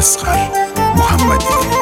اصغر محمدی.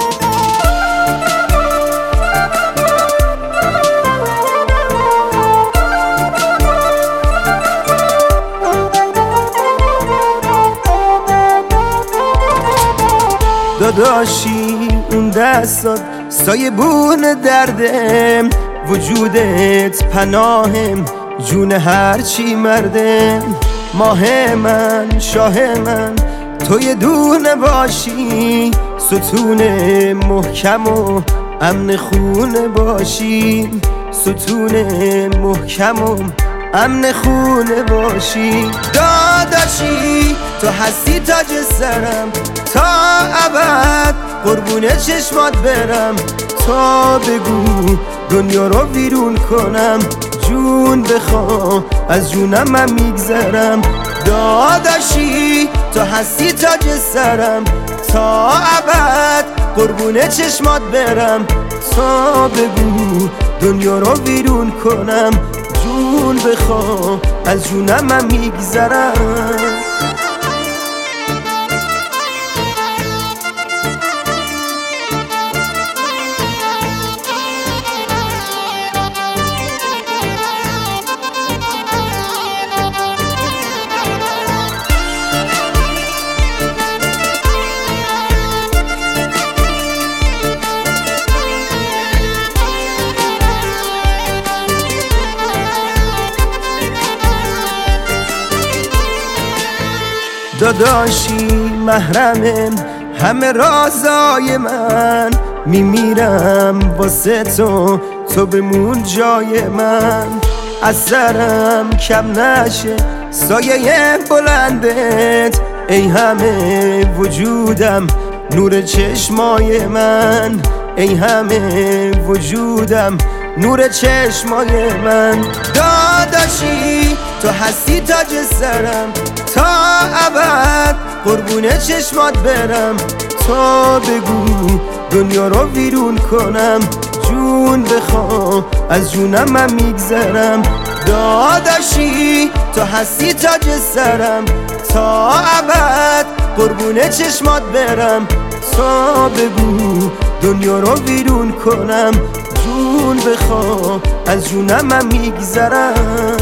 داداشی اون دستات سایبون دردم، وجودت پناهم جون هرچی مردم. ماه من شاه من تو یه دونه باشی، ستون محکم و امن خونه باشی، ستون محکم و امن خونه باشی. داداشی تو هستی تاج سرم، تا ابد قربون چشمات برم. تا بگو دنیا رو ویرون کنم، جون بخوا از جونم من میگذرم. داداشی تو هستی تاج سرم، تا ابد قربون چشمات برم. تا بگو دنیا رو ویرون کنم، جون بخوا از جونم من میگذرم. داداشی محرمم همه رازای من، میمیرم واسه تو، تو بمون جای من. از سرم کم نشه سایه بلندت، ای همه وجودم نور چشمای من، ای همه وجودم نور چشمای من. داداشی تو هستی تاج سرم، تا ابد قربون چشمات برم. تا بگو دنیا رو ویرون کنم، جون بخوا از جونم من میگذرم. داداشی تو هستی تاج سرم، تا ابد قربون چشمات برم. تا بگو دنیا رو ویرون کنم، جون بخوا از جونم من میگذرم.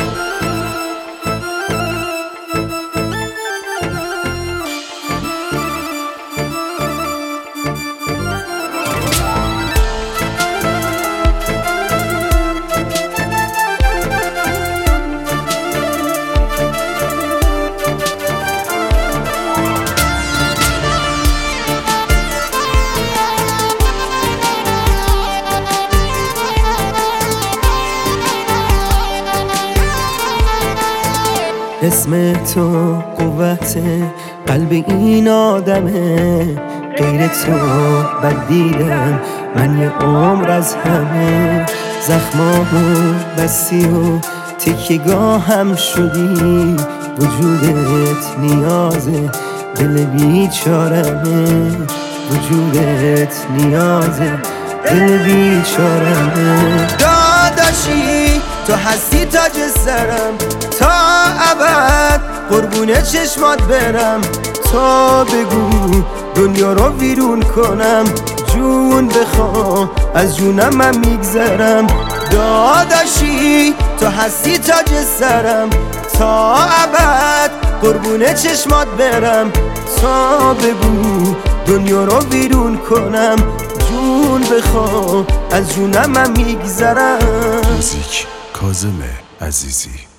اسم تو قوت قلب این آدمه، غیر تو بد دیدم من یه عمر از همه. زخمامو بستی و تکیگاه هم شدی، وجودت نیازه دل بیچارمه، وجودت نیازه دل بیچارمه. داداشی تو هستی تاج سرم، تا ابد قربون چشمات برم. تا بگو دنیا رو ویرون کنم، جون بخوا از جونم من میگذرم. داداشی تو هستی تاج سرم، تا ابد قربون چشمات برم. تا بگو دنیا رو ویرون کنم، جون بخوا از جونم من میگذرم. موزیک کاظم عزیزی.